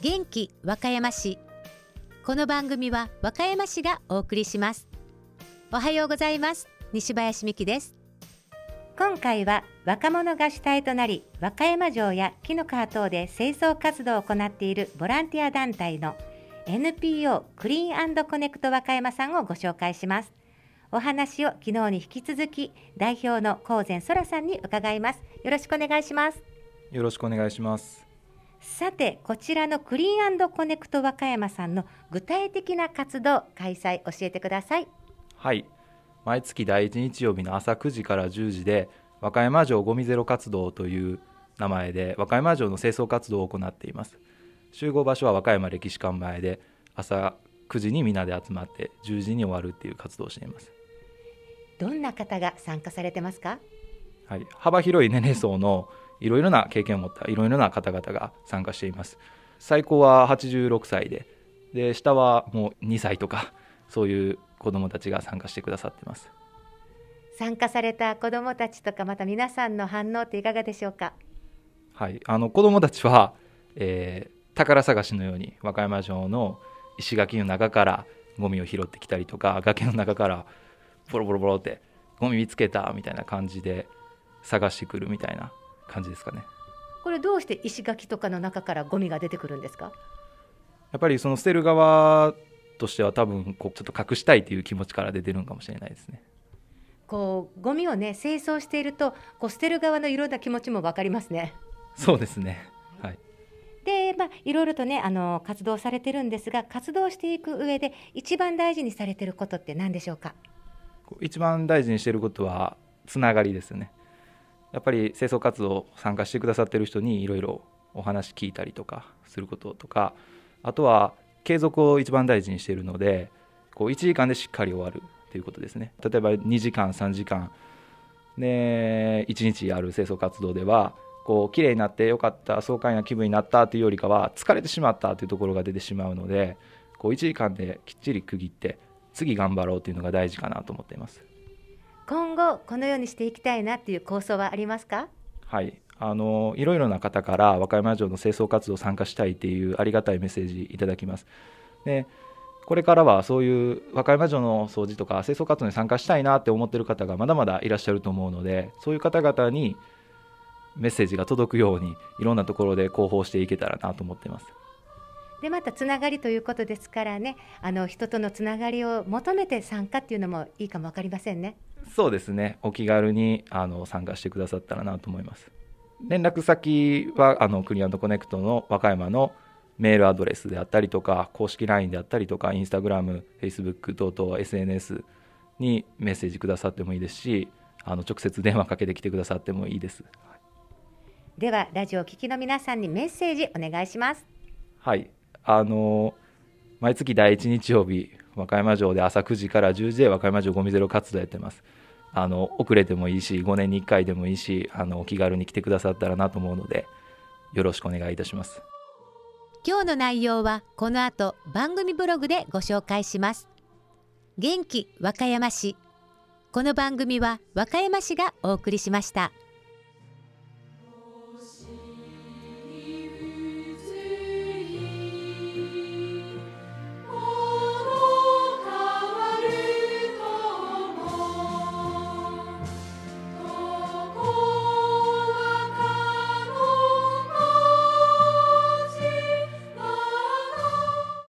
元気和歌山市。この番組は和歌山市がお送りします。おはようございます。西林美希です。今回は若者が主体となり、和歌山城や紀の川等で清掃活動を行っているボランティア団体の NPO クリーン&コネクト和歌山さんをご紹介します。お話を昨日に引き続き代表の高前空さんに伺います。よろしくお願いします。 よろしくお願いします。 さて、こちらのクリーン&コネクト和歌山さんの具体的な活動開催教えてください。 はい、毎月第1日曜日の朝9時から10時で和歌山城ゴミゼロ活動という名前で和歌山城の清掃活動を行っています。集合場所は和歌山歴史館前で、朝9時にみんなで集まって10時に終わるっていう活動をしています。 どんな方が参加されてますか？ はい、幅広い年齢層のいろいろな経験を持ったいろいろな方々が参加しています。最高は86歳で、下はもう2歳とかそういう子どもたちが参加してくださってます。 参加された子どもたちとか、また皆さんの反応っていかがでしょうか？ はい、子どもたちは、宝探しのように和歌山城の石垣の中からゴミを拾ってきたりとか、崖の中からボロボロボロってゴミ見つけたみたいな感じで探してくるみたいな感じですかね。 これどうして石垣とかの中からゴミが出てくるんですか？ やっぱりその捨てる側としては多分ちょっと隠したいという気持ちから出てるのかもしれないですね。 ゴミをね清掃していると捨てる側のいろんな気持ちも分かりますね。 そうですね、はい。 で、いろいろとね活動されてるんですが、活動していく上で一番大事にされてることって何でしょうか？ 一番大事にしていることはつながりですね。やっぱり清掃活動参加してくださっている人にいろいろお話聞いたりとかすることとか、あとは継続を一番大事にしているので、1時間でしっかり終わるということですね。例えば2時間3時間で1日やる清掃活動では綺麗になってよかった、爽快な気分になったというよりかは疲れてしまったというところが出てしまうので、1時間できっちり区切って次頑張ろうというのが大事かなと思っています。 今後このようにしていきたいなっていう構想はありますか？ はい、いろいろな方から和歌山城の清掃活動参加したいというありがたいメッセージいただきます。で、これからはそういう和歌山城の掃除とか清掃活動に参加したいなって思っている方がまだまだいらっしゃると思うので、そういう方々にメッセージが届くようにいろんなところで広報していけたらなと思っています。 で、またつながりということですからね、人とのつながりを求めて参加っていうのもいいかも分かりませんね。 そうですね、お気軽に参加してくださったらなと思います。連絡先はクリアンドコネクトの和歌山のメールアドレスであったりとか、公式 LINE であったりとか、インスタグラム、フェイスブック等々 SNS にメッセージくださってもいいですし、直接電話かけてきてくださってもいいです。 ではラジオを聴きの皆さんにメッセージお願いします。 はい、毎月第1日曜日和歌山城で朝9時から10時で和歌山城ゴミゼロ活動やってます。遅れてもいいし5年に1回でもいいし、お気軽に来てくださったらなと思うのでよろしくお願いいたします。 今日の内容はこの後番組ブログでご紹介します。元気和歌山市。この番組は和歌山市がお送りしました。